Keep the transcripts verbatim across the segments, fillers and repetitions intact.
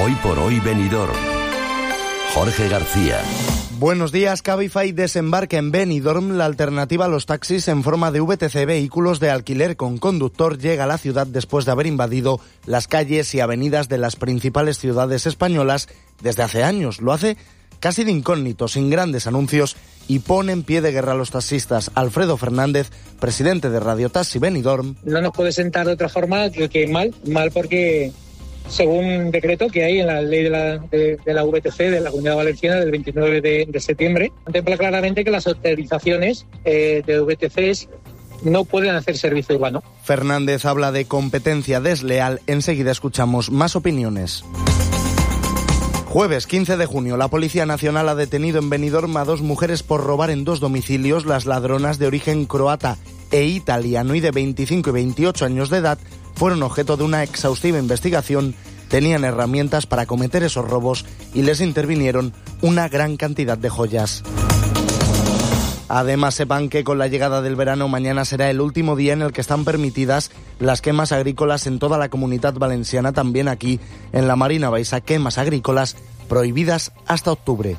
Hoy por hoy Benidorm. Jorge García. Buenos días. Cabify desembarca en Benidorm. La alternativa a los taxis en forma de V T C, vehículos de alquiler con conductor, llega a la ciudad después de haber invadido las calles y avenidas de las principales ciudades españolas desde hace años. Lo hace casi de incógnito, sin grandes anuncios, y pone en pie de guerra a los taxistas. Alfredo Fernández, presidente de Radio Taxi Benidorm. No nos puede sentar de otra forma que, que mal, mal porque según un decreto que hay en la ley de la, de, de la V T C de la Comunidad Valenciana del veintinueve de, de septiembre, contempla claramente que las autorizaciones eh, de V T Cs no pueden hacer servicio urbano. Fernández habla de competencia desleal. Enseguida escuchamos más opiniones. Jueves quince de junio, la Policía Nacional ha detenido en Benidorm a dos mujeres por robar en dos domicilios. Las ladronas, de origen croata e italiano y de veinticinco y veintiocho años de edad, fueron objeto de una exhaustiva investigación. Tenían herramientas para cometer esos robos y les intervinieron una gran cantidad de joyas. Además, sepan que con la llegada del verano, mañana será el último día en el que están permitidas las quemas agrícolas en toda la Comunitat Valenciana, también aquí en la Marina Baixa, quemas agrícolas prohibidas hasta octubre.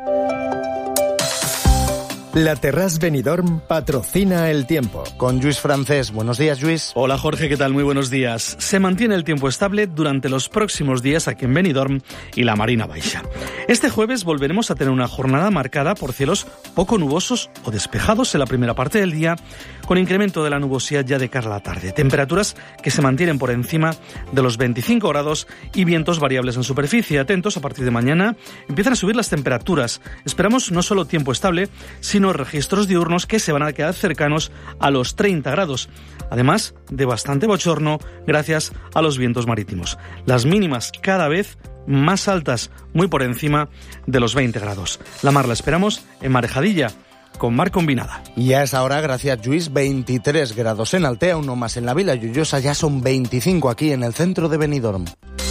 La Terrasse Benidorm patrocina el tiempo. Con Lluís Francés. Buenos días, Lluís. Hola, Jorge, ¿qué tal? Muy buenos días. Se mantiene el tiempo estable durante los próximos días aquí en Benidorm y la Marina Baixa. Este jueves volveremos a tener una jornada marcada por cielos poco nubosos o despejados en la primera parte del día, con incremento de la nubosidad ya de cara a la tarde. Temperaturas que se mantienen por encima de los veinticinco grados y vientos variables en superficie. Atentos, a partir de mañana empiezan a subir las temperaturas. Esperamos no solo tiempo estable, sino registros diurnos que se van a quedar cercanos a los treinta grados, además de bastante bochorno gracias a los vientos marítimos. Las mínimas cada vez más altas, muy por encima de los veinte grados. La mar la esperamos en Marejadilla, con mar combinada. Y a esa hora, gracias Lluís, veintitrés grados en Altea, uno más en la Vila Llullosa, ya son veinticinco aquí en el centro de Benidorm.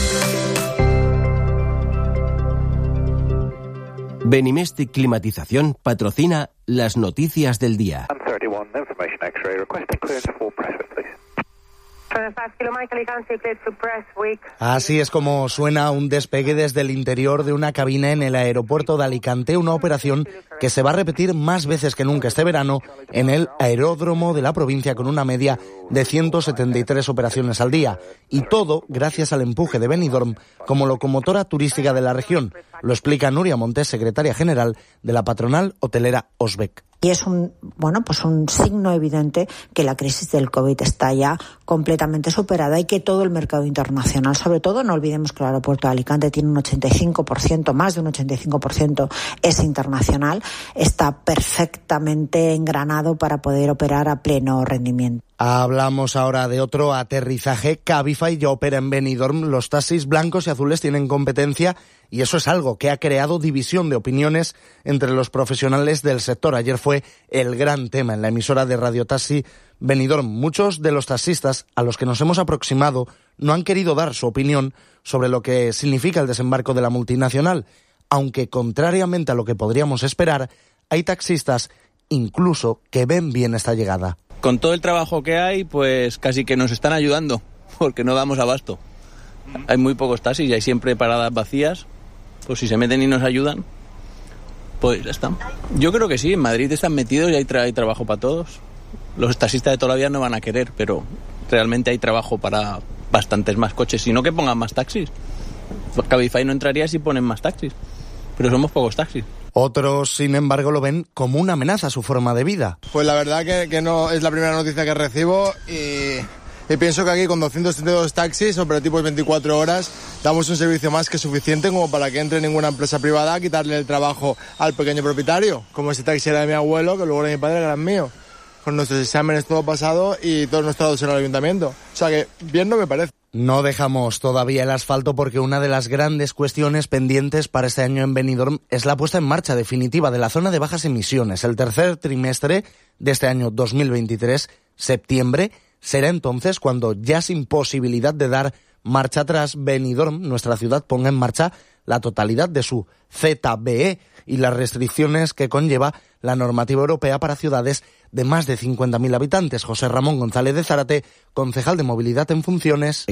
Benimestic Climatización patrocina las noticias del día. Así es como suena un despegue desde el interior de una cabina en el aeropuerto de Alicante, una operación que se va a repetir más veces que nunca este verano en el aeródromo de la provincia, con una media de ciento setenta y tres operaciones al día. Y todo gracias al empuje de Benidorm como locomotora turística de la región. Lo explica Nuria Montes, secretaria general de la patronal hotelera Osbec. Y es un, bueno, pues un signo evidente que la crisis del COVID está ya completamente superada y que todo el mercado internacional, sobre todo, no olvidemos que el aeropuerto de Alicante tiene un ochenta y cinco por ciento, más de un ochenta y cinco por ciento es internacional, está perfectamente engranado para poder operar a pleno rendimiento. Hablamos ahora de otro aterrizaje. Cabify ya opera en Benidorm. Los taxis blancos y azules tienen competencia y eso es algo que ha creado división de opiniones entre los profesionales del sector. Ayer fue el gran tema en la emisora de Radio Taxi Benidorm. Muchos de los taxistas a los que nos hemos aproximado no han querido dar su opinión sobre lo que significa el desembarco de la multinacional, aunque contrariamente a lo que podríamos esperar, hay taxistas incluso que ven bien esta llegada. Con todo el trabajo que hay, pues casi que nos están ayudando, porque no damos abasto. Hay muy pocos taxis y hay siempre paradas vacías. Pues si se meten y nos ayudan, pues ya está. Yo creo que sí, en Madrid están metidos y hay, tra- hay trabajo para todos. Los taxistas de toda la vida no van a querer, pero realmente hay trabajo para bastantes más coches. Si no, que pongan más taxis. Cabify no entraría si ponen más taxis, pero somos pocos taxis. Otros, sin embargo, lo ven como una amenaza a su forma de vida. Pues la verdad que, que no es la primera noticia que recibo y, y pienso que aquí con doscientos setenta y dos taxis operativos veinticuatro horas damos un servicio más que suficiente como para que entre ninguna empresa privada a quitarle el trabajo al pequeño propietario, como ese taxi era de mi abuelo, que luego era de mi padre, que era mío. Con nuestros exámenes todo pasado y todos nuestros datos en el ayuntamiento. O sea que bien no me parece. No dejamos todavía el asfalto porque una de las grandes cuestiones pendientes para este año en Benidorm es la puesta en marcha definitiva de la zona de bajas emisiones. El tercer trimestre de este año dos mil veintitrés, septiembre, será entonces cuando, ya sin posibilidad de dar marcha atrás, Benidorm, nuestra ciudad, ponga en marcha la totalidad de su Z B E y las restricciones que conlleva la normativa europea para ciudades de más de cincuenta mil habitantes. José Ramón González de Zárate, concejal de Movilidad en funciones.